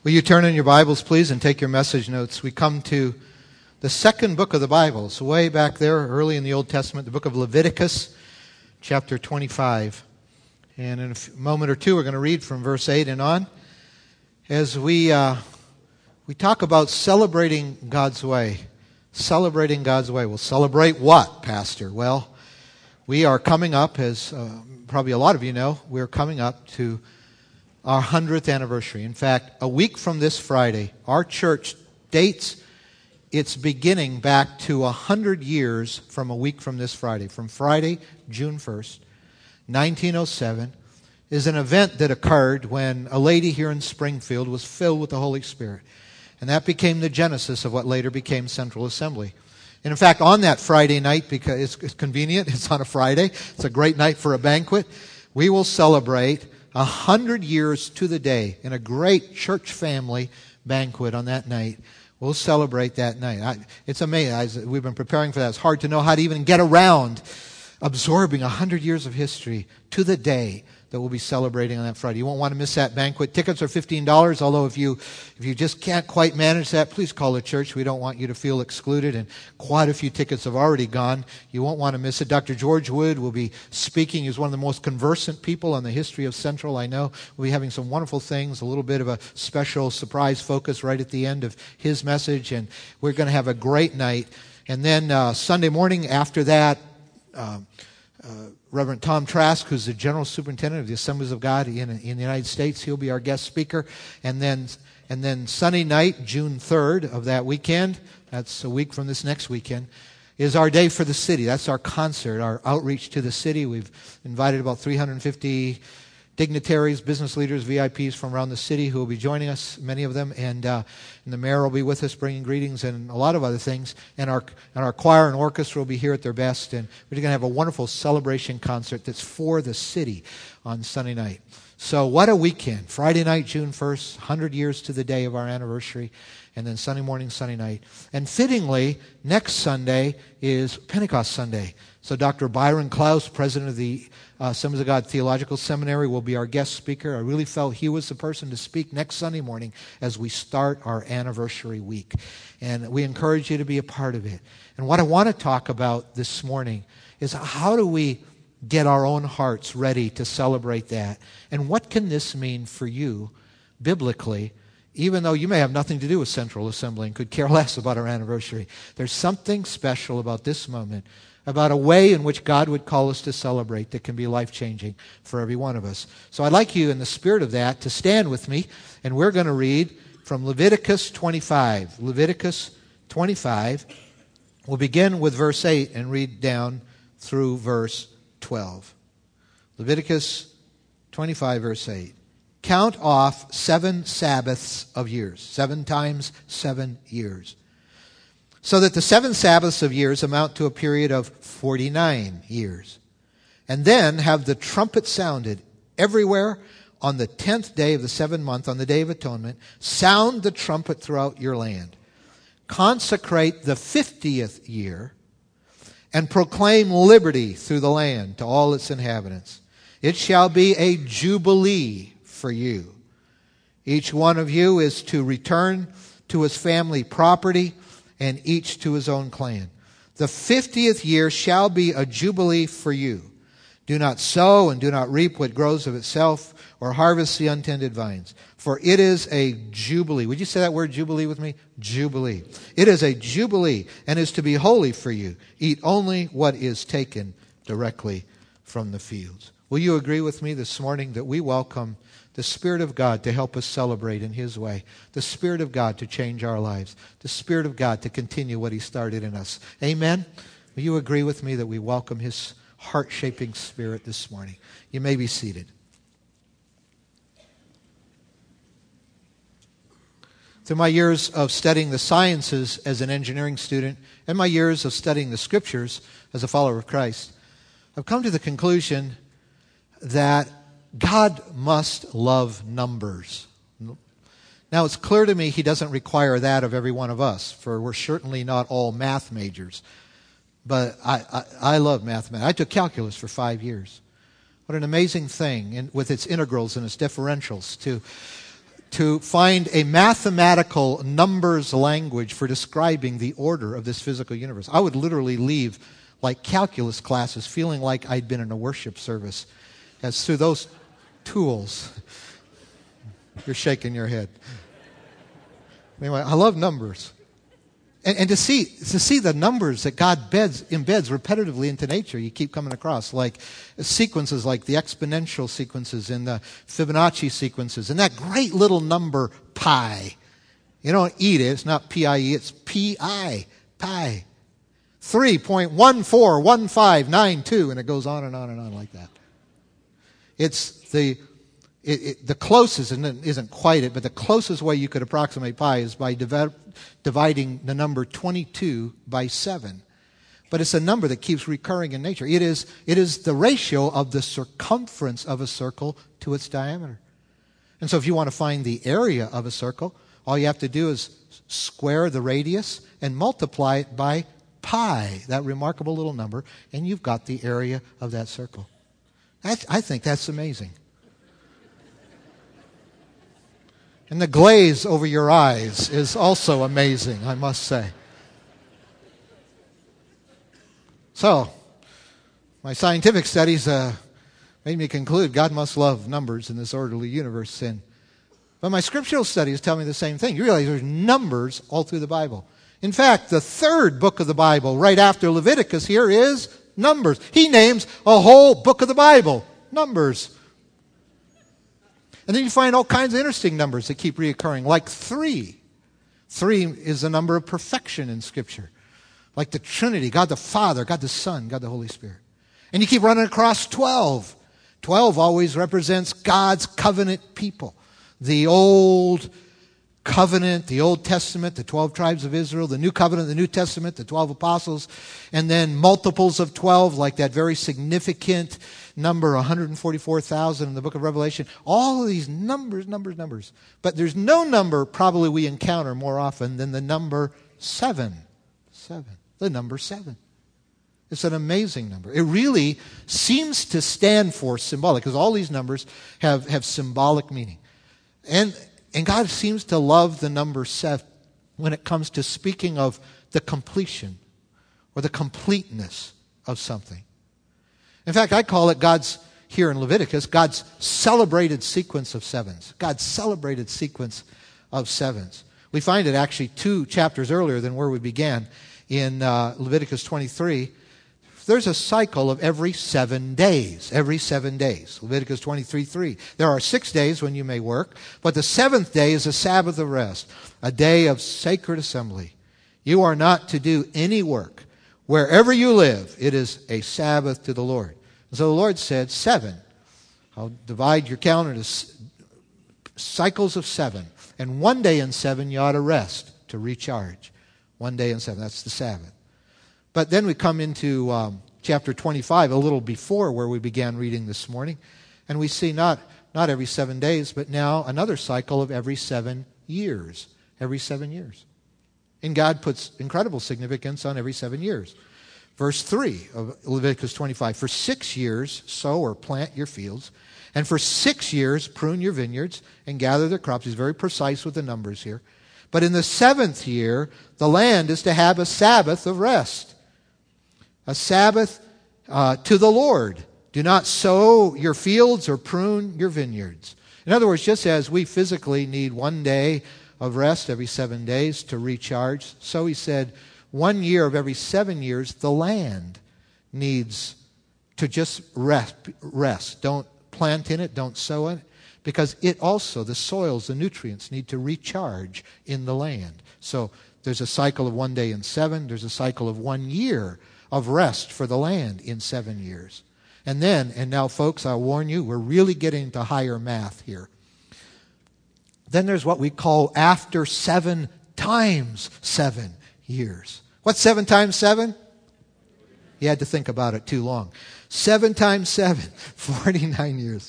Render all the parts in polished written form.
Will you turn in your Bibles, please, and take your message notes? We come to the second book of the Bible. It's way back there, early in the Old Testament, the book of Leviticus, chapter 25. And in a moment or two, we're going to read from verse 8 and on as we talk about celebrating God's way. Celebrating God's way. We'll celebrate what, Pastor? Well, we are coming up, as probably a lot of you know, we're coming up to our 100th anniversary. In fact, a week from this Friday, our church dates its beginning back to 100 years from a week from this Friday. From Friday, June 1st, 1907, is an event that occurred when a lady here in Springfield was filled with the Holy Spirit. And that became the genesis of what later became Central Assembly. And in fact, on that Friday night, because it's convenient, it's on a Friday, it's a great night for a banquet, we will celebrate 100 years to the day in a great church family banquet on that night. We'll celebrate that night. It's amazing. We've been preparing for that. It's hard to know how to even get around absorbing 100 years of history to the day that we'll be celebrating on that Friday. You won't want to miss that banquet. Tickets are $15, although if you just can't quite manage that, please call the church. We don't want you to feel excluded, and quite a few tickets have already gone. You won't want to miss it. Dr. George Wood will be speaking. He's one of the most conversant people on the history of Central, I know. We'll be having some wonderful things, a little bit of a special surprise focus right at the end of his message, and we're going to have a great night. And then Sunday morning after that, Reverend Tom Trask, who's the General Superintendent of the Assemblies of God in the United States, he'll be our guest speaker. And then Sunday night, June 3rd of that weekend, that's a week from this next weekend, is our Day for the City. That's our concert, our outreach to the city. We've invited about 350 dignitaries, business leaders, VIPs from around the city who will be joining us, many of them, and the mayor will be with us bringing greetings and a lot of other things, and our choir and orchestra will be here at their best, and we're going to have a wonderful celebration concert that's for the city on Sunday night. So what a weekend. Friday night, June 1st, 100 years to the day of our anniversary, and then Sunday morning, Sunday night. And fittingly, next Sunday is Pentecost Sunday. So Dr. Byron Klaus, president of the Assemblies of God Theological Seminary, will be our guest speaker. I really felt he was the person to speak next Sunday morning as we start our anniversary week. And we encourage you to be a part of it. And what I want to talk about this morning is how do we get our own hearts ready to celebrate that? And what can this mean for you biblically, even though you may have nothing to do with Central Assembly and could care less about our anniversary? There's something special about this moment, about a way in which God would call us to celebrate that can be life-changing for every one of us. So I'd like you, in the spirit of that, to stand with me, and we're going to read from Leviticus 25. Leviticus 25. We'll begin with verse 8 and read down through verse 12. Leviticus 25, verse 8. Count off 7 Sabbaths of years, 7 times 7 years, so that the 7 Sabbaths of years amount to a period of 49 years. And then have the trumpet sounded everywhere on the 10th day of the 7th month, on the Day of Atonement. Sound the trumpet throughout your land. Consecrate the 50th year and proclaim liberty through the land to all its inhabitants. It shall be a jubilee for you. Each one of you is to return to his family property, and each to his own clan. The 50th year shall be a jubilee for you. Do not sow and do not reap what grows of itself, or harvest the untended vines. For it is a jubilee. Would you say that word jubilee with me? Jubilee. It is a jubilee, and is to be holy for you. Eat only what is taken directly from the fields. Will you agree with me this morning that we welcome the Spirit of God to help us celebrate in His way, the Spirit of God to change our lives, the Spirit of God to continue what He started in us? Amen? Will you agree with me that we welcome His heart-shaping Spirit this morning? You may be seated. Through my years of studying the sciences as an engineering student and my years of studying the Scriptures as a follower of Christ, I've come to the conclusion that God must love numbers. Now, it's clear to me He doesn't require that of every one of us, for we're certainly not all math majors. But I love mathematics. I took calculus for 5 years. What an amazing thing, with its integrals and its differentials, to find a mathematical numbers language for describing the order of this physical universe. I would literally leave like calculus classes feeling like I'd been in a worship service as through those tools. You're shaking your head. Anyway, I love numbers. And to see the numbers that God embeds repetitively into nature, you keep coming across, like sequences like the exponential sequences and the Fibonacci sequences, and that great little number pi. You don't eat it, it's not P-I-E, it's P-I, pi. 3.141592, and it goes on and on and on like that. It's the closest, and it isn't quite it, but the closest way you could approximate pi is by dividing the number 22 by 7. But it's a number that keeps recurring in nature. It is the ratio of the circumference of a circle to its diameter. And so if you want to find the area of a circle, all you have to do is square the radius and multiply it by pi, that remarkable little number, and you've got the area of that circle. I think that's amazing. And the glaze over your eyes is also amazing, I must say. So, my scientific studies made me conclude God must love numbers in this orderly universe. But my scriptural studies tell me the same thing. You realize there's numbers all through the Bible. In fact, the third book of the Bible, right after Leviticus here, is Numbers. He names a whole book of the Bible, Numbers. And then you find all kinds of interesting numbers that keep reoccurring, like 3. 3 is the number of perfection in Scripture. Like the Trinity, God the Father, God the Son, God the Holy Spirit. And you keep running across 12. 12 always represents God's covenant people. The Old Covenant, the Old Testament, the 12 tribes of Israel, the New Covenant, the New Testament, the 12 apostles, and then multiples of 12, like that very significant number 144,000 in the book of Revelation. All of these numbers. But there's no number probably we encounter more often than the number 7. 7. The number 7. It's an amazing number. It really seems to stand for symbolic, because all these numbers have symbolic meaning. And God seems to love the number 7 when it comes to speaking of the completion or the completeness of something. In fact, I call it here in Leviticus, God's celebrated sequence of sevens. God's celebrated sequence of sevens. We find it actually 2 chapters earlier than where we began in Leviticus 23. There's a cycle of every 7 days. Every 7 days. Leviticus 23:3. There are 6 days when you may work, but the 7th day is a Sabbath of rest, a day of sacred assembly. You are not to do any work. Wherever you live, it is a Sabbath to the Lord. And so the Lord said 7. I'll divide your calendar into cycles of 7. And 1 day in 7 you ought to rest, to recharge. 1 day in 7, that's the Sabbath. But then we come into chapter 25, a little before where we began reading this morning, and we see not every 7 days, but now another cycle of every 7 years. Every 7 years. And God puts incredible significance on every 7 years. Verse 3 of Leviticus 25, for 6 years sow or plant your fields, and for 6 years prune your vineyards and gather their crops. He's very precise with the numbers here. But in the 7th year, the land is to have a Sabbath of rest. A Sabbath to the Lord. Do not sow your fields or prune your vineyards. In other words, just as we physically need 1 day of rest every 7 days to recharge, so he said 1 year of every 7 years, the land needs to just rest. Don't plant in it, don't sow in it, because it also, the soils, the nutrients need to recharge in the land. So there's a cycle of 1 day in 7. There's a cycle of 1 year of rest for the land in 7 years. And now folks, I'll warn you, we're really getting to higher math here. Then there's what we call after 7 times 7 years. What's 7 times 7? You had to think about it too long. 7 times 7, 49 years.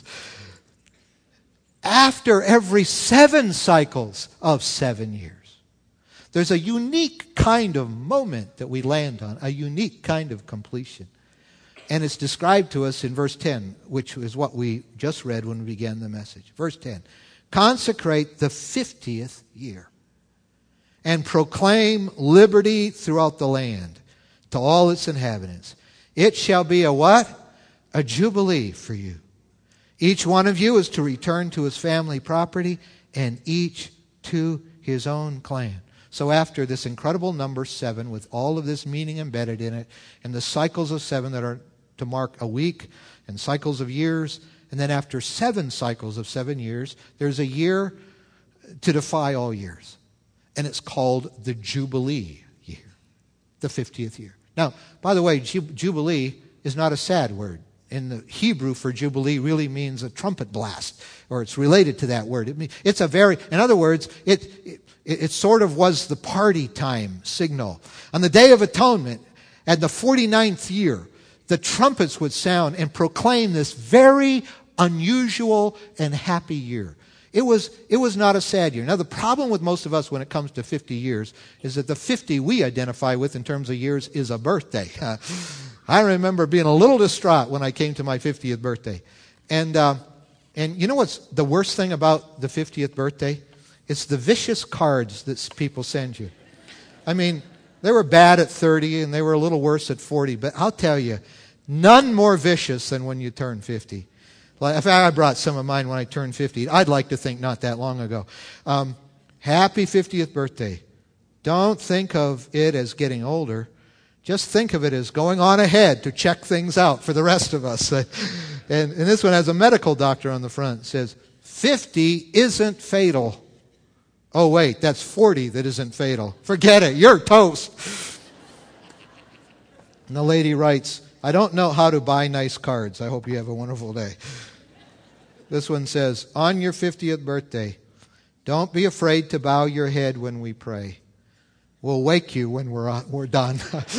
After every 7 cycles of 7 years. There's a unique kind of moment that we land on, a unique kind of completion. And it's described to us in verse 10, which is what we just read when we began the message. Verse 10, consecrate the 50th year and proclaim liberty throughout the land to all its inhabitants. It shall be a what? A jubilee for you. Each one of you is to return to his family property, and each to his own clan. So after this incredible number 7, with all of this meaning embedded in it, and the cycles of 7 that are to mark a week, and cycles of years, and then after 7 cycles of 7 years, there's a year to defy all years. And it's called the Jubilee year, the 50th year. Now, by the way, Jubilee is not a sad word. In the Hebrew for Jubilee really means a trumpet blast, or it's related to that word. It's a very, in other words, it sort of was the party time signal. On the Day of Atonement, at the 49th year, the trumpets would sound and proclaim this very unusual and happy year. It was not a sad year. Now, the problem with most of us when it comes to 50 years is that the 50 we identify with in terms of years is a birthday. I remember being a little distraught when I came to my 50th birthday. And you know what's the worst thing about the 50th birthday? It's the vicious cards that people send you. I mean, they were bad at 30 and they were a little worse at 40. But I'll tell you, none more vicious than when you turn 50. In fact, I brought some of mine when I turned 50. I'd like to think not that long ago. Happy 50th birthday. Don't think of it as getting older. Just think of it as going on ahead to check things out for the rest of us. And this one has a medical doctor on the front. It says, 50 isn't fatal. Oh, wait, that's 40 that isn't fatal. Forget it. You're toast. And the lady writes, I don't know how to buy nice cards. I hope you have a wonderful day. This one says, on your 50th birthday, don't be afraid to bow your head when we pray. We'll wake you when we're done.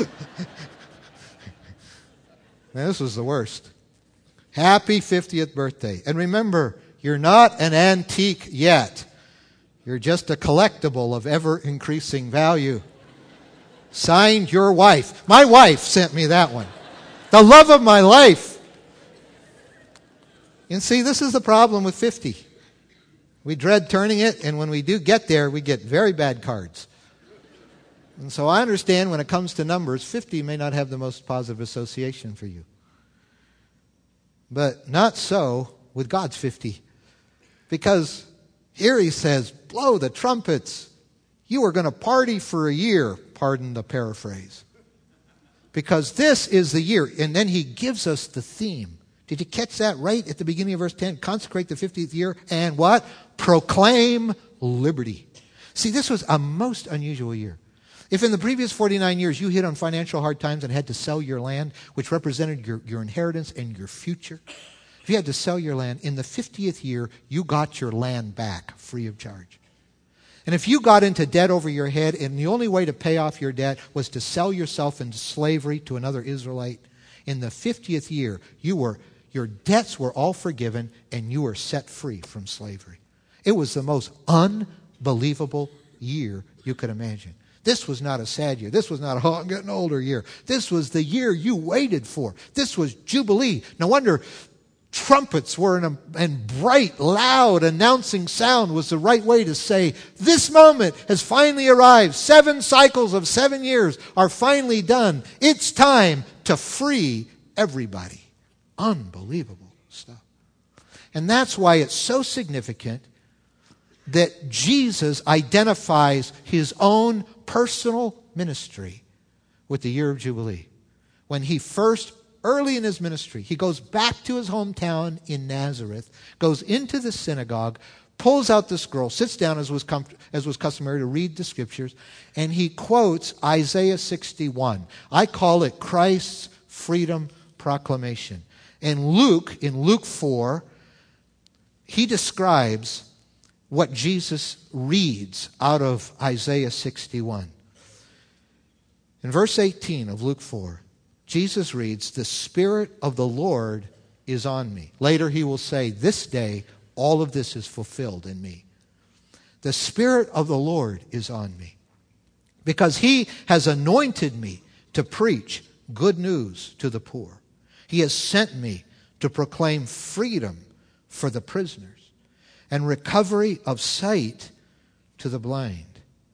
Man, this was the worst. Happy 50th birthday. And remember, you're not an antique yet. You're just a collectible of ever-increasing value. Signed, your wife. My wife sent me that one. The love of my life. And see, this is the problem with 50. We dread turning it, and when we do get there, we get very bad cards. And so I understand when it comes to numbers, 50 may not have the most positive association for you. But not so with God's 50. Because here he says, blow the trumpets. You are going to party for a year. Pardon the paraphrase. Because this is the year. And then he gives us the theme. Did you catch that right at the beginning of verse 10? Consecrate the 50th year and what? Proclaim liberty. See, this was a most unusual year. If in the previous 49 years you hit on financial hard times and had to sell your land, which represented your inheritance and your future, if you had to sell your land, in the 50th year, you got your land back free of charge. And if you got into debt over your head and the only way to pay off your debt was to sell yourself into slavery to another Israelite, in the 50th year, your debts were all forgiven and you were set free from slavery. It was the most unbelievable year you could imagine. This was not a sad year. This was not a, I'm getting older year. This was the year you waited for. This was Jubilee. No wonder trumpets were and bright, loud, announcing sound was the right way to say, this moment has finally arrived. 7 cycles of 7 years are finally done. It's time to free everybody. Unbelievable stuff. And that's why it's so significant that Jesus identifies his own personal ministry with the year of Jubilee. When he first, early in his ministry, he goes back to his hometown in Nazareth, goes into the synagogue, pulls out the scroll, sits down as was customary to read the scriptures, and he quotes Isaiah 61. I call it Christ's freedom proclamation. And Luke, in Luke 4, he describes what Jesus reads out of Isaiah 61. In verse 18 of Luke 4, Jesus reads, the Spirit of the Lord is on me. Later he will say, this day all of this is fulfilled in me. The Spirit of the Lord is on me because he has anointed me to preach good news to the poor. He has sent me to proclaim freedom for the prisoners and recovery of sight to the blind,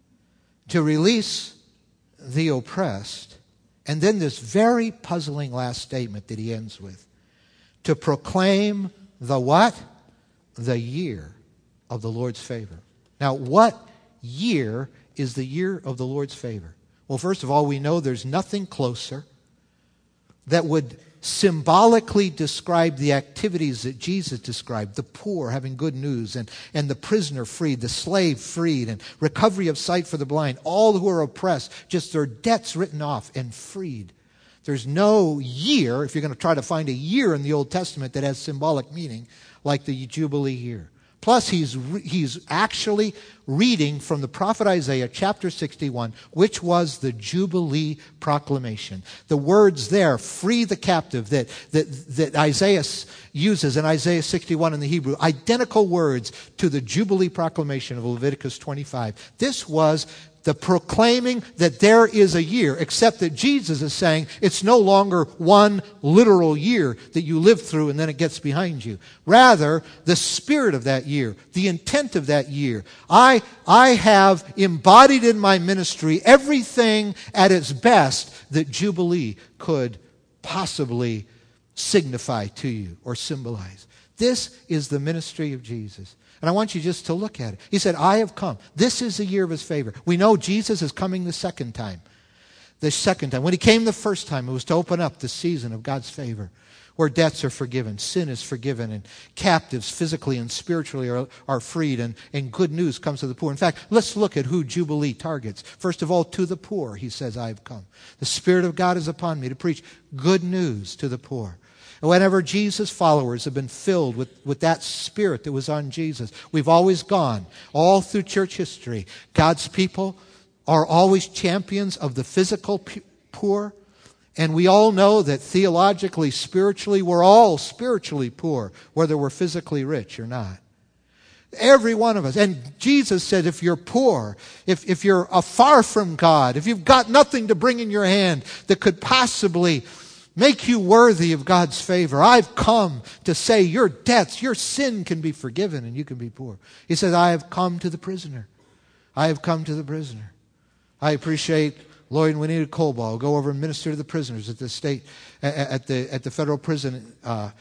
to release the oppressed, and then this very puzzling last statement that he ends with, to proclaim the what? The year of the Lord's favor. Now, what year is the year of the Lord's favor? Well, first of all, we know there's nothing closer that would symbolically describe the activities that Jesus described, the poor having good news, and the prisoner freed, the slave freed, and recovery of sight for the blind, all who are oppressed, just their debts written off and freed. There's no year, if you're going to try to find a year in the Old Testament that has symbolic meaning, like the Jubilee year. Plus, he's actually reading from the prophet Isaiah, chapter 61, which was the Jubilee proclamation. The words there, free the captive, that Isaiah uses in Isaiah 61 in the Hebrew, identical words to the Jubilee proclamation of Leviticus 25. This was the proclaiming that there is a year, except that Jesus is saying it's no longer one literal year that you live through and then it gets behind you. Rather, the spirit of that year, the intent of that year. I have embodied in my ministry everything at its best that Jubilee could possibly signify to you or symbolize. This is the ministry of Jesus. And I want you just to look at it. He said, I have come. This is the year of his favor. We know Jesus is coming the second time. The second time. When he came the first time, it was to open up the season of God's favor, where debts are forgiven, sin is forgiven, and captives physically and spiritually are freed, and good news comes to the poor. In fact, let's look at who Jubilee targets. First of all, to the poor, he says, I have come. The Spirit of God is upon me to preach good news to the poor. Whenever Jesus' followers have been filled with that spirit that was on Jesus, we've always gone, all through church history, God's people are always champions of the physical poor. And we all know that theologically, spiritually, we're all spiritually poor, whether we're physically rich or not. Every one of us. And Jesus said, if you're poor, if you're far from God, if you've got nothing to bring in your hand that could possibly make you worthy of God's favor, I've come to say your debts, your sin can be forgiven and you can be poor. He says, I have come to the prisoner. I have come to the prisoner. I appreciate Lloyd and Juanita Colbaugh go over and minister to the prisoners at the state, at the federal prison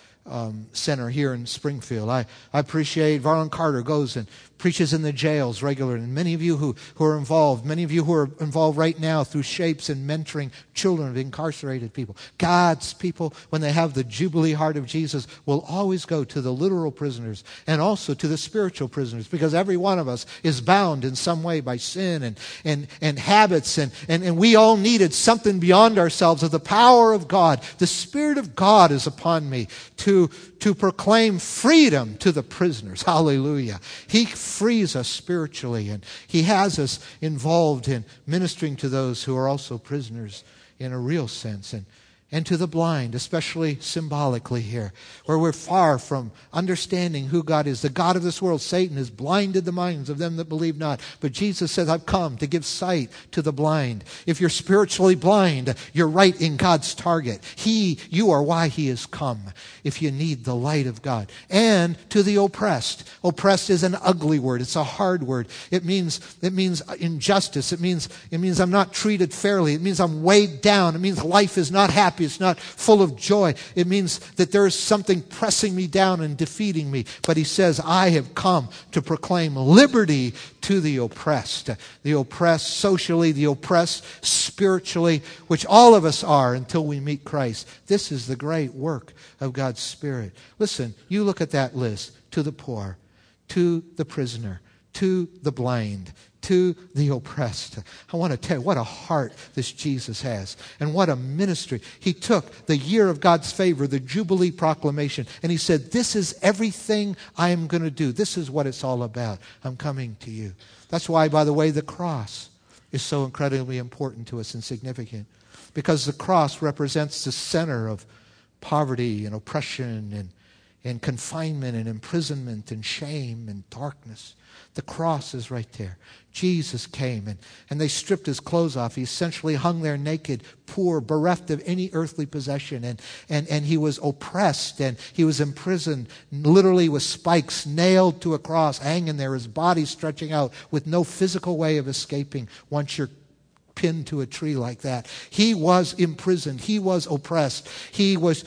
center here in Springfield. I appreciate Varlon Carter goes and preaches in the jails regularly. And many of you who are involved, many of you who are involved right now through Shapes and mentoring children of incarcerated people. God's people, when they have the Jubilee heart of Jesus, will always go to the literal prisoners and also to the spiritual prisoners, because every one of us is bound in some way by sin and habits, and we all needed something beyond ourselves of the power of God. The Spirit of God is upon me to proclaim freedom to the prisoners. Hallelujah. He frees us spiritually, and he has us involved in ministering to those who are also prisoners in a real sense, and to the blind, especially symbolically here, where we're far from understanding who God is. The God of this world, Satan, has blinded the minds of them that believe not. But Jesus says, I've come to give sight to the blind. If you're spiritually blind, you're right in God's target. You are why he has come, if you need the light of God. And to the oppressed. Oppressed is an ugly word. It's a hard word. It means injustice. It means I'm not treated fairly. It means I'm weighed down. It means life is not happy. It's not full of joy. It means that there is something pressing me down and defeating me. But he says, I have come to proclaim liberty to the oppressed socially, the oppressed spiritually, which all of us are until we meet Christ. This is the great work of God's Spirit. Listen, you look at that list: to the poor, to the prisoner, to the blind, to the oppressed. I want to tell you what a heart this Jesus has, and what a ministry. He took the year of God's favor, the Jubilee proclamation, and he said, this is everything I am going to do. This is what it's all about. I'm coming to you. That's why, by the way, the cross is so incredibly important to us and significant, because the cross represents the center of poverty and oppression and confinement and imprisonment and shame and darkness. The cross is right there. Jesus came and they stripped his clothes off. He essentially hung there naked, poor, bereft of any earthly possession. And he was oppressed and he was imprisoned, literally with spikes nailed to a cross, hanging there, his body stretching out with no physical way of escaping once you're pinned to a tree like that. He was imprisoned. He was oppressed. He was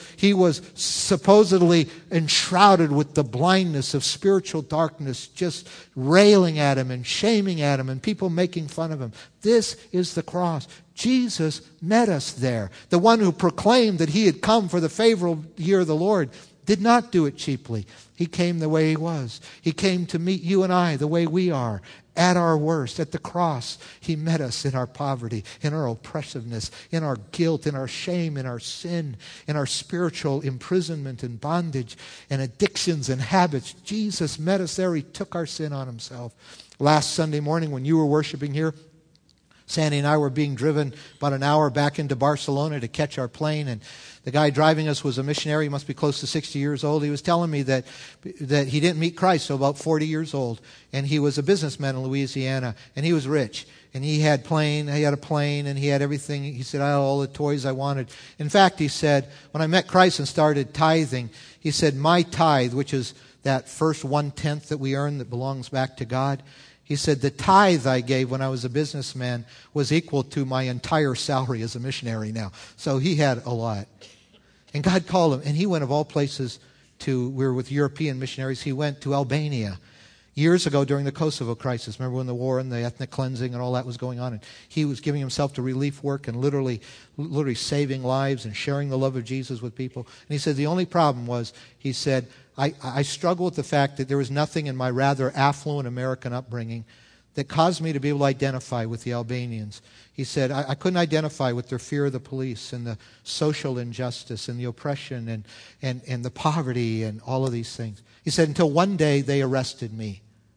supposedly enshrouded with the blindness of spiritual darkness, just railing at him and shaming at him and people making fun of him. This is the cross. Jesus met us there. The one who proclaimed that he had come for the favorable year of the Lord did not do it cheaply. He came the way he was. He came to meet you and I the way we are. At our worst, at the cross, he met us in our poverty, in our oppressiveness, in our guilt, in our shame, in our sin, in our spiritual imprisonment and bondage and addictions and habits. Jesus met us there. He took our sin on himself. Last Sunday morning when you were worshiping here, Sandy and I were being driven about an hour back into Barcelona to catch our plane, and the guy driving us was a missionary. He must be close to 60 years old. He was telling me that he didn't meet Christ until about 40 years old, and he was a businessman in Louisiana, and he was rich, and he had a plane, and he had everything. He said, I had all the toys I wanted. In fact, he said, when I met Christ and started tithing, he said, my tithe, which is that first 1/10 that we earn that belongs back to God, he said, the tithe I gave when I was a businessman was equal to my entire salary as a missionary now. So he had a lot. And God called him, and he went of all places we were with European missionaries, he went to Albania years ago during the Kosovo crisis. Remember when the war and the ethnic cleansing and all that was going on? And he was giving himself to relief work and literally saving lives and sharing the love of Jesus with people. And he said the only problem was, he said, I struggle with the fact that there was nothing in my rather affluent American upbringing that caused me to be able to identify with the Albanians. He said, I couldn't identify with their fear of the police and the social injustice and the oppression and the poverty and all of these things. He said, until one day they arrested me.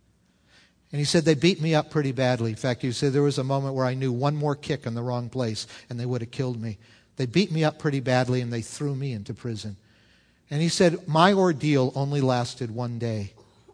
And he said, they beat me up pretty badly. In fact, he said, there was a moment where I knew one more kick in the wrong place and they would have killed me. They beat me up pretty badly and they threw me into prison. And he said, my ordeal only lasted one day.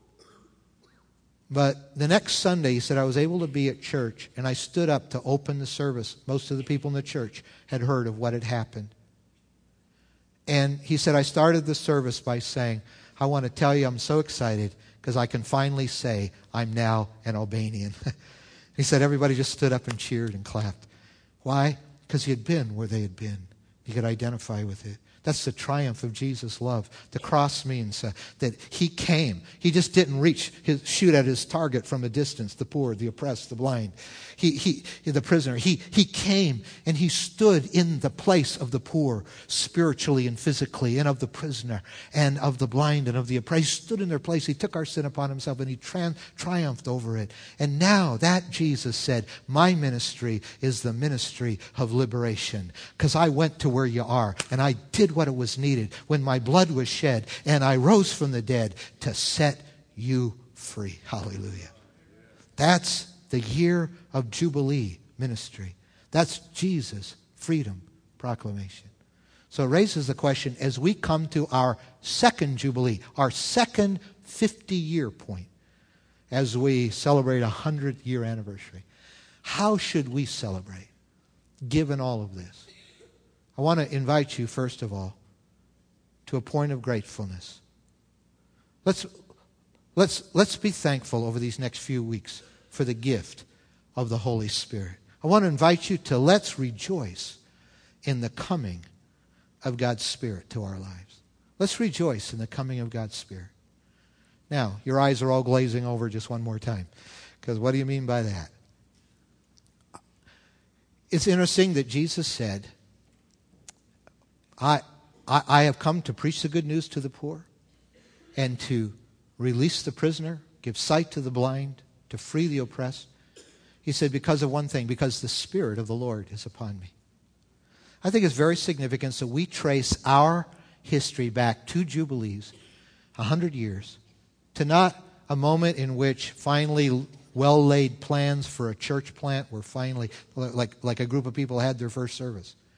But the next Sunday, he said, I was able to be at church, and I stood up to open the service. Most of the people in the church had heard of what had happened. And he said, I started the service by saying, I want to tell you I'm so excited because I can finally say I'm now an Albanian. He said everybody just stood up and cheered and clapped. Why? Because he had been where they had been. He could identify with it. That's the triumph of Jesus' love. The cross means that he came. He just didn't shoot at his target from a distance, the poor, the oppressed, the blind. The prisoner. He came and he stood in the place of the poor, spiritually and physically, and of the prisoner, and of the blind, and of the oppressed. He stood in their place. He took our sin upon himself, and he triumphed over it. And now that Jesus said, my ministry is the ministry of liberation, because I went to where you are, and I did what it was needed when my blood was shed, and I rose from the dead to set you free. Hallelujah. That's the year of Jubilee ministry. That's Jesus' freedom proclamation. So it raises the question, as we come to our second Jubilee, our second 50-year point, as we celebrate a 100-year anniversary, how should we celebrate, given all of this? I want to invite you, first of all, to a point of gratefulness. Let's be thankful over these next few weeks for the gift of the Holy Spirit. I want to invite you to let's rejoice in the coming of God's Spirit to our lives. Let's rejoice in the coming of God's Spirit. Now, your eyes are all glazing over just one more time, because what do you mean by that? It's interesting that Jesus said, I have come to preach the good news to the poor and to release the prisoner, give sight to the blind, to free the oppressed. He said, because of one thing, because the Spirit of the Lord is upon me. I think it's very significant that we trace our history back 2 Jubilees, 100 years, to not a moment in which finally well-laid plans for a church plant were finally, like a group of people had their first service.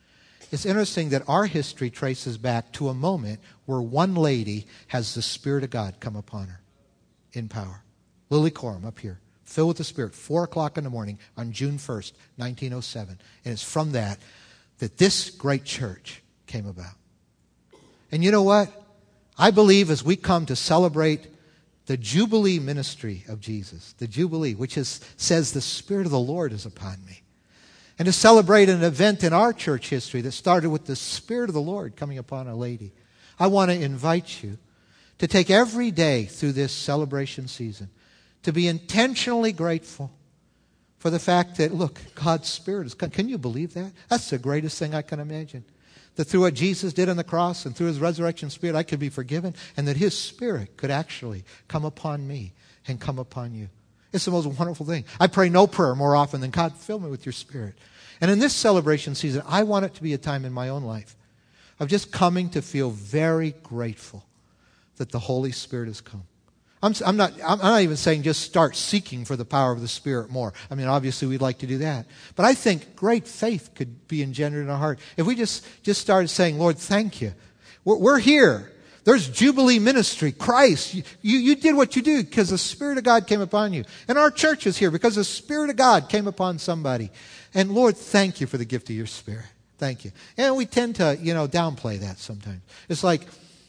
It's interesting that our history traces back to a moment where one lady has the Spirit of God come upon her in power. Lily Coram up here, filled with the Spirit, 4 o'clock in the morning on June 1st, 1907. And it's from that this great church came about. And you know what? I believe as we come to celebrate the Jubilee ministry of Jesus, the Jubilee, which says the Spirit of the Lord is upon me, and to celebrate an event in our church history that started with the Spirit of the Lord coming upon a lady, I want to invite you to take every day through this celebration season to be intentionally grateful for the fact that, look, God's Spirit is coming. Can you believe that? That's the greatest thing I can imagine. That through what Jesus did on the cross and through His resurrection Spirit, I could be forgiven, and that His Spirit could actually come upon me and come upon you. It's the most wonderful thing. I pray no prayer more often than, God, fill me with your Spirit. And in this celebration season, I want it to be a time in my own life of just coming to feel very grateful that the Holy Spirit has come. I'm not even saying just start seeking for the power of the Spirit more. I mean, obviously we'd like to do that. But I think great faith could be engendered in our heart if we just started saying, Lord, thank you. We're here. There's Jubilee ministry. Christ, you did what you did because the Spirit of God came upon you. And our church is here because the Spirit of God came upon somebody. And Lord, thank you for the gift of your Spirit. Thank you. And we tend to, downplay that sometimes. It's like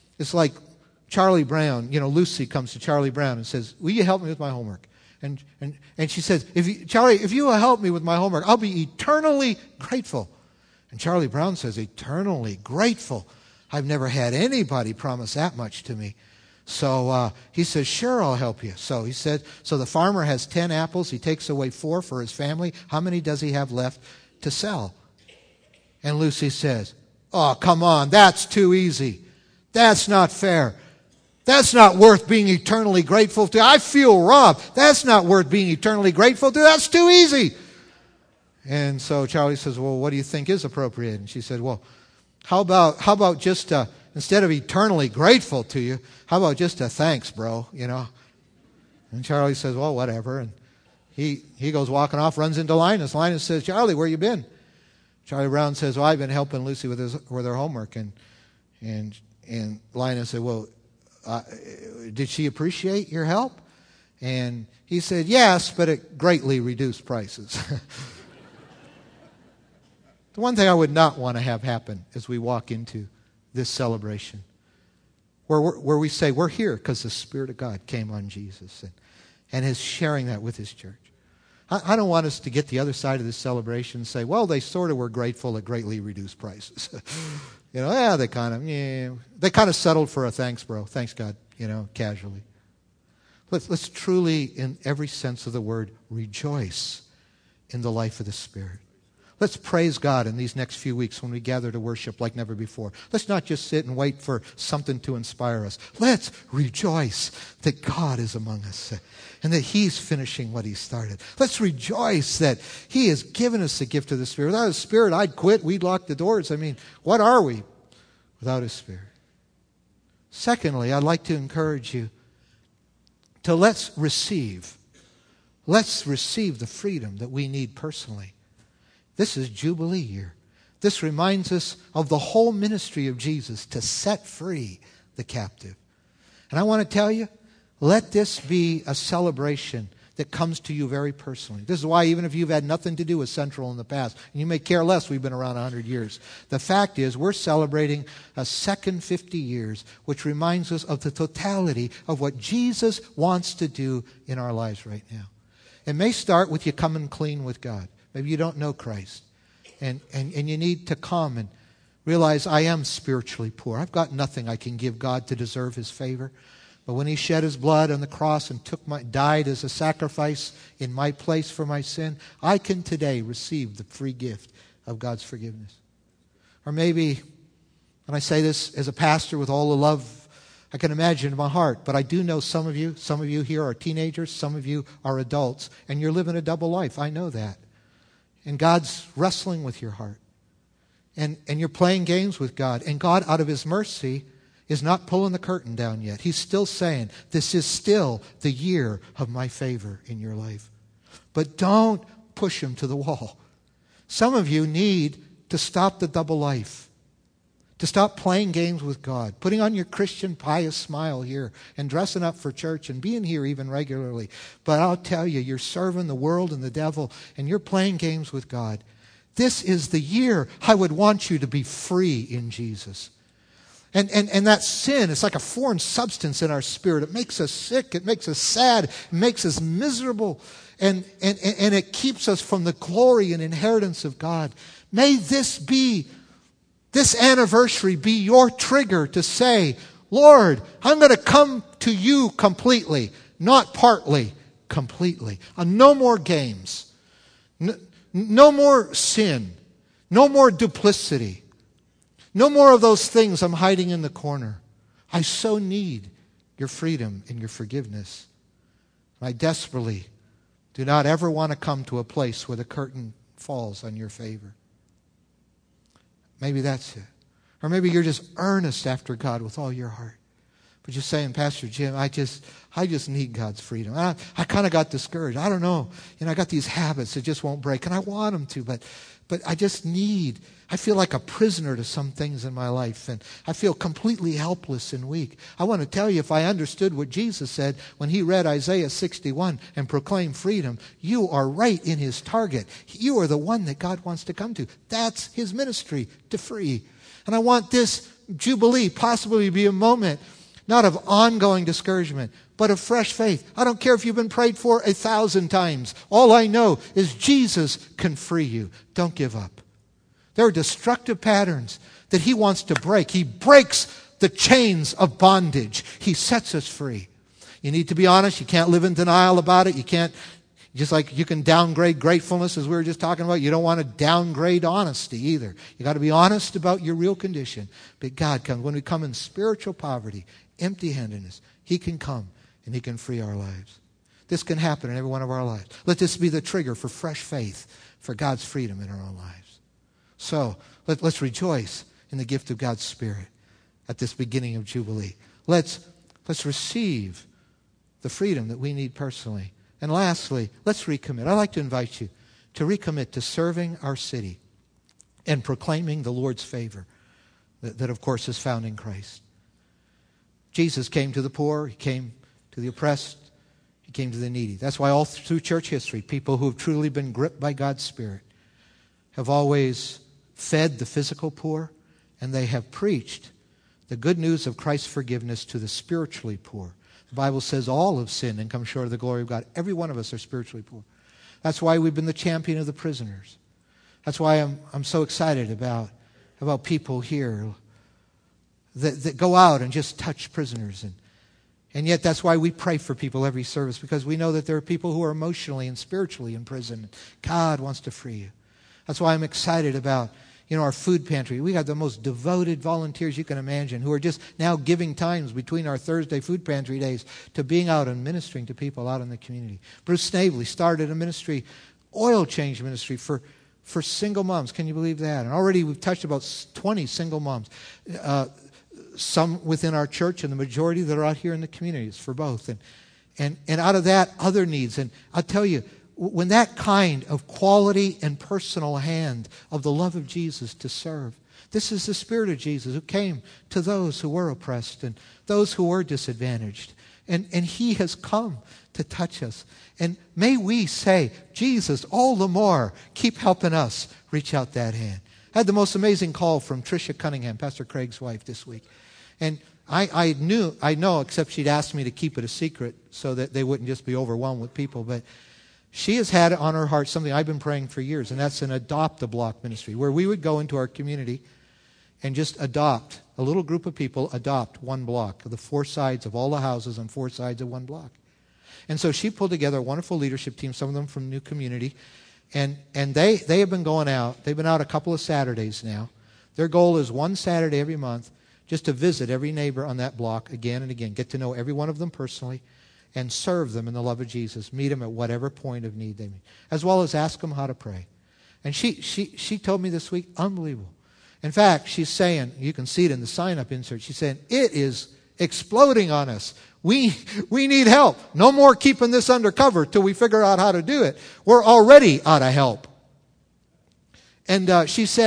Charlie Brown. Lucy comes to Charlie Brown and says, will you help me with my homework? And she says, Charlie, if you will help me with my homework, I'll be eternally grateful. And Charlie Brown says, eternally grateful? I've never had anybody promise that much to me. So he says, sure, I'll help you. So he said, so the farmer has 10 apples. He takes away 4 for his family. How many does he have left to sell? And Lucy says, oh, come on, that's too easy. That's not fair. That's not worth being eternally grateful to. I feel robbed. That's not worth being eternally grateful to. That's too easy. And so Charlie says, well, what do you think is appropriate? And she said, well, how about just instead of eternally grateful to you, how about just a thanks, bro, And Charlie says, well, whatever. And he goes walking off, runs into Linus. Linus says, Charlie, where you been? Charlie Brown says, well, I've been helping Lucy with her homework. And Linus said, well, did she appreciate your help? And he said, yes, but at greatly reduced prices. The one thing I would not want to have happen as we walk into this celebration, where we say we're here because the Spirit of God came on Jesus and is sharing that with His church. I don't want us to get the other side of this celebration and say, well, they sort of were grateful at greatly reduced prices. They kind of settled for a thanks, bro. Thanks, God, casually. Let's truly, in every sense of the word, rejoice in the life of the Spirit. Let's praise God in these next few weeks when we gather to worship like never before. Let's not just sit and wait for something to inspire us. Let's rejoice that God is among us and that He's finishing what He started. Let's rejoice that He has given us the gift of the Spirit. Without His Spirit, I'd quit. We'd lock the doors. I mean, what are we without His Spirit? Secondly, I'd like to encourage you to let's receive the freedom that we need personally. This is Jubilee year. This reminds us of the whole ministry of Jesus to set free the captive. And I want to tell you, let this be a celebration that comes to you very personally. This is why even if you've had nothing to do with Central in the past, and you may care less, we've been around 100 years. The fact is we're celebrating a second 50 years, which reminds us of the totality of what Jesus wants to do in our lives right now. It may start with you coming clean with God. Maybe you don't know Christ. And you need to come and realize I am spiritually poor. I've got nothing I can give God to deserve His favor. But when He shed His blood on the cross and died as a sacrifice in my place for my sin, I can today receive the free gift of God's forgiveness. Or maybe, and I say this as a pastor with all the love I can imagine in my heart, but I do know some of you here are teenagers, some of you are adults, and you're living a double life. I know that. And God's wrestling with your heart. And you're playing games with God. And God, out of His mercy, is not pulling the curtain down yet. He's still saying, this is still the year of my favor in your life. But don't push Him to the wall. Some of you need to stop the double life, to stop playing games with God, putting on your Christian pious smile here and dressing up for church and being here even regularly. But I'll tell you, you're serving the world and the devil and you're playing games with God. This is the year I would want you to be free in Jesus. And that sin is like a foreign substance in our spirit. It makes us sick. It makes us sad. It makes us miserable. And it keeps us from the glory and inheritance of God. May this anniversary be your trigger to say, Lord, I'm going to come to you completely, not partly, completely. No more games. No more sin. No more duplicity. No more of those things I'm hiding in the corner. I so need your freedom and your forgiveness. I desperately do not ever want to come to a place where the curtain falls on your favor. Maybe that's it. Or maybe you're just earnest after God with all your heart. But you're saying, Pastor Jim, I just need God's freedom. I kind of got discouraged. I don't know. I got these habits that just won't break. And I want them to, but I feel like a prisoner to some things in my life. And I feel completely helpless and weak. I want to tell you, if I understood what Jesus said when he read Isaiah 61 and proclaimed freedom, you are right in his target. You are the one that God wants to come to. That's his ministry, to free. And I want this Jubilee possibly to be a moment not of ongoing discouragement, but of fresh faith. I don't care if you've been prayed for 1,000 times. All I know is Jesus can free you. Don't give up. There are destructive patterns that he wants to break. He breaks the chains of bondage. He sets us free. You need to be honest. You can't live in denial about it. You can't, just like you can downgrade gratefulness as we were just talking about, you don't want to downgrade honesty either. You got to be honest about your real condition. But God comes. When we come in spiritual poverty, empty-handedness, he can come and he can free our lives. This can happen in every one of our lives. Let this be the trigger for fresh faith for God's freedom in our own lives. So let's rejoice in the gift of God's Spirit at this beginning of Jubilee. Let's receive the freedom that we need personally. And lastly, let's recommit. I'd like to invite you to recommit to serving our city and proclaiming the Lord's favor that of course is found in Christ. Jesus came to the poor. He came to the oppressed. He came to the needy. That's why all through church history, people who have truly been gripped by God's Spirit have always fed the physical poor, and they have preached the good news of Christ's forgiveness to the spiritually poor. The Bible says all have sinned and come short of the glory of God. Every one of us are spiritually poor. That's why we've been the champion of the prisoners. That's why I'm so excited about people here that go out and just touch prisoners. And yet that's why we pray for people every service, because we know that there are people who are emotionally and spiritually in prison. God wants to free you. That's why I'm excited about our food pantry. We got the most devoted volunteers you can imagine who are just now giving times between our Thursday food pantry days to being out and ministering to people out in the community. Bruce Snavely started a ministry, oil change ministry for single moms. Can you believe that? And already we've touched about 20 single moms. Some within our church and the majority that are out here in the communities for both. And out of that, other needs. And I'll tell you, when that kind of quality and personal hand of the love of Jesus to serve, this is the Spirit of Jesus who came to those who were oppressed and those who were disadvantaged. And he has come to touch us. And may we say, Jesus, all the more, keep helping us reach out that hand. I had the most amazing call from Tricia Cunningham, Pastor Craig's wife, this week. And I know, except she'd asked me to keep it a secret so that they wouldn't just be overwhelmed with people, but she has had on her heart something I've been praying for years, and that's an adopt-a-block ministry, where we would go into our community and just adopt, a little group of people adopt one block, the four sides of all the houses on four sides of one block. And so she pulled together a wonderful leadership team, some of them from New Community, and they have been going out. They've been out a couple of Saturdays now. Their goal is one Saturday every month just to visit every neighbor on that block again and again, get to know every one of them personally, and serve them in the love of Jesus, meet them at whatever point of need they meet, as well as ask them how to pray. And she told me this week, unbelievable. In fact, she's saying, you can see it in the sign-up insert, she's saying, it is exploding on us. We need help. No more keeping this undercover till we figure out how to do it. We're already out of help. And she said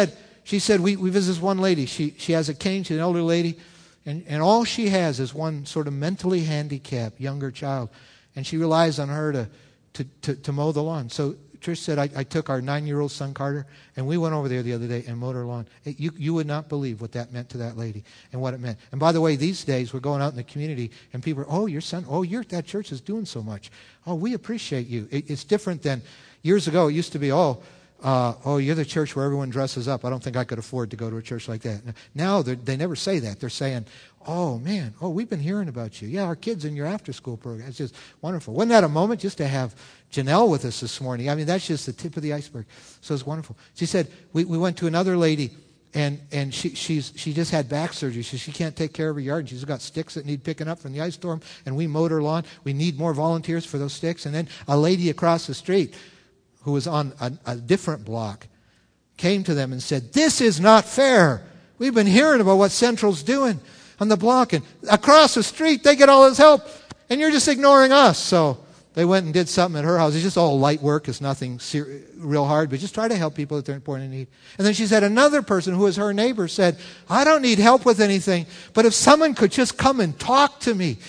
She said, we visit this one lady. She has a cane. She's an elderly lady. And all she has is one sort of mentally handicapped younger child. And she relies on her to mow the lawn. So Trish said, I took our 9-year-old son, Carter, and we went over there the other day and mowed her lawn. You would not believe what that meant to that lady and what it meant. And by the way, these days we're going out in the community and people are, oh, your son, oh, that church is doing so much. Oh, we appreciate you. It's different than years ago. It used to be, you're the church where everyone dresses up. I don't think I could afford to go to a church like that. Now they never say that. They're saying, oh, man, we've been hearing about you. Yeah, our kids in your after-school program. It's just wonderful. Wasn't that a moment just to have Janelle with us this morning? I mean, that's just the tip of the iceberg. So it's wonderful. She said, we went to another lady, and she just had back surgery. She can't take care of her yard, and she's got sticks that need picking up from the ice storm, and we mowed her lawn. We need more volunteers for those sticks. And then a lady across the street who was on a different block came to them and said, this is not fair. We've been hearing about what Central's doing on the block, and across the street they get all this help, and you're just ignoring us. So they went and did something at her house. It's just all light work. It's nothing real hard, but just try to help people that they're important in need. And then she said another person who was her neighbor said, I don't need help with anything, but if someone could just come and talk to me.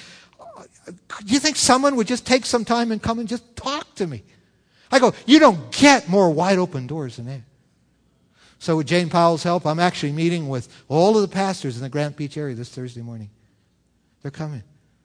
Do you think someone would just take some time and come and just talk to me? I go, you don't get more wide open doors than that. So with Jane Powell's help, I'm actually meeting with all of the pastors in the Grant Beach area this Thursday morning. They're coming.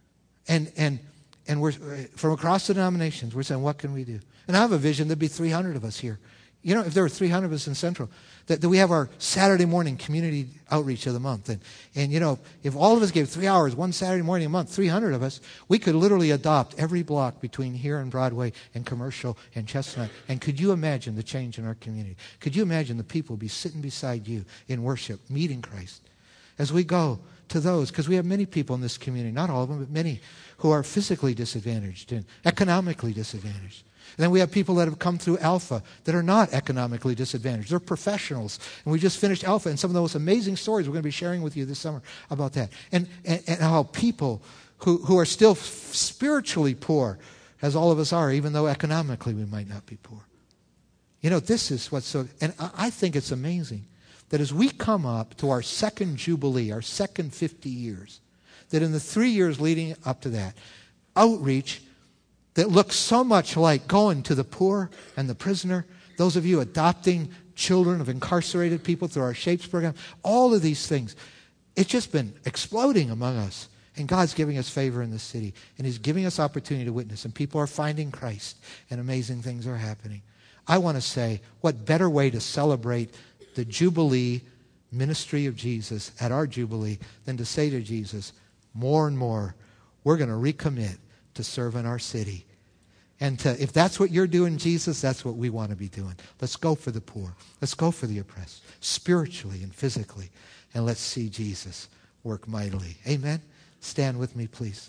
And we're from across the denominations, we're saying, what can we do? And I have a vision there'd be 300 of us here. You know, if there were 300 of us in Central, that we have our Saturday morning community outreach of the month. And you know, if all of us gave 3 hours one Saturday morning a month, 300 of us, we could literally adopt every block between here and Broadway and Commercial and Chestnut. And could you imagine the change in our community? Could you imagine the people be sitting beside you in worship, meeting Christ? As we go to those, because we have many people in this community, not all of them, but many who are physically disadvantaged and economically disadvantaged. And then we have people that have come through Alpha that are not economically disadvantaged. They're professionals. And we just finished Alpha, and some of those amazing stories we're going to be sharing with you this summer about that. And how people who are still spiritually poor, as all of us are, even though economically we might not be poor. You know, this is what's so... And I think it's amazing that as we come up to our second Jubilee, our second 50 years, that in the 3 years leading up to that, outreach that looks so much like going to the poor and the prisoner, those of you adopting children of incarcerated people through our Shapes program, all of these things, it's just been exploding among us. And God's giving us favor in the city. And He's giving us opportunity to witness. And people are finding Christ. And amazing things are happening. I want to say, what better way to celebrate the Jubilee ministry of Jesus at our Jubilee than to say to Jesus, more and more, we're going to recommit to serve in our city. And if that's what you're doing, Jesus, that's what we want to be doing. Let's go for the poor. Let's go for the oppressed, spiritually and physically. And let's see Jesus work mightily. Amen? Stand with me, please.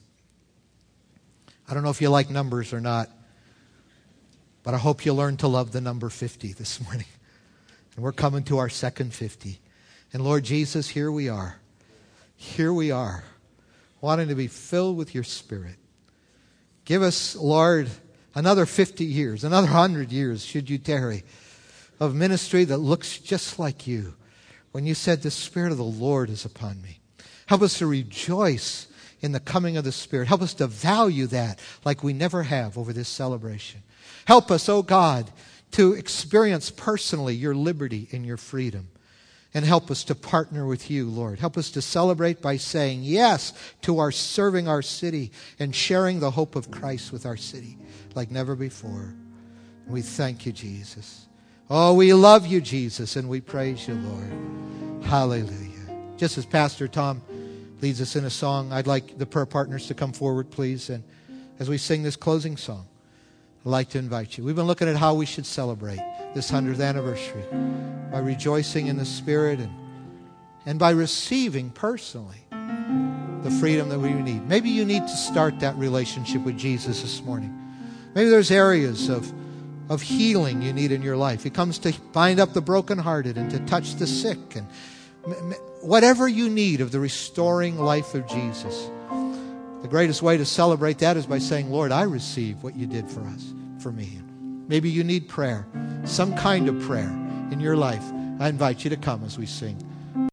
I don't know if you like numbers or not, but I hope you learn to love the number 50 this morning. And we're coming to our second 50. And Lord Jesus, here we are. Here we are, wanting to be filled with your Spirit. Give us, Lord, another 50 years, another 100 years, should you tarry, of ministry that looks just like you. When you said, the Spirit of the Lord is upon me. Help us to rejoice in the coming of the Spirit. Help us to value that like we never have over this celebration. Help us, oh God, to experience personally your liberty and your freedom. And help us to partner with you, Lord. Help us to celebrate by saying yes to our serving our city and sharing the hope of Christ with our city like never before. We thank you, Jesus. Oh, we love you, Jesus, and we praise you, Lord. Hallelujah. Just as Pastor Tom leads us in a song, I'd like the prayer partners to come forward, please. And as we sing this closing song, I'd like to invite you. We've been looking at how we should celebrate this 100th anniversary by rejoicing in the Spirit and by receiving personally the freedom that we need. Maybe you need to start that relationship with Jesus this morning. Maybe there's areas of healing you need in your life. He comes to bind up the brokenhearted and to touch the sick. And whatever you need of the restoring life of Jesus, the greatest way to celebrate that is by saying, Lord, I receive what you did for me. Maybe you need prayer, some kind of prayer in your life. I invite you to come as we sing.